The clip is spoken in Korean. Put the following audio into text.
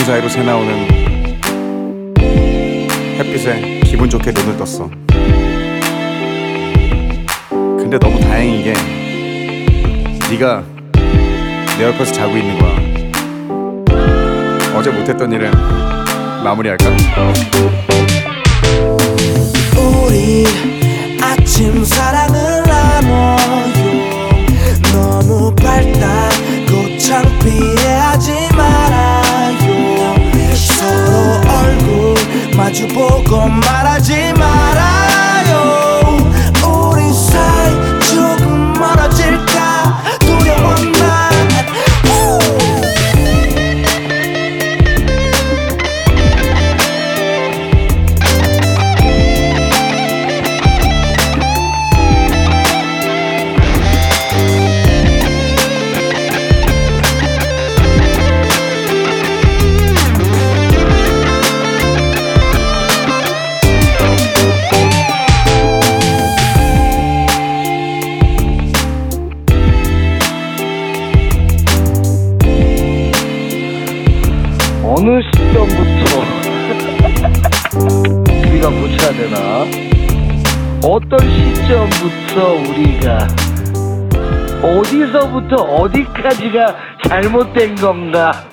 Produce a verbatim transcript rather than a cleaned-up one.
구름 사이로 새나오는 햇빛에 기분 좋게 눈을 떴어. 근데 너무 다행인 게 네가 내 옆에서 자고 있는 거야. 어제 못했던 일은 마무리할까? 우리 아침 사랑을 나눠요. 너무 밝다고 창피해하지 말아요. 서로 얼굴 마주보고 말하지 말아요. 우리 사이 조금 멀어질까 두려운 날. 어느 시점부터 우리가 고쳐야 되나? 어떤 시점부터 우리가 어디서부터 어디까지가 잘못된 건가?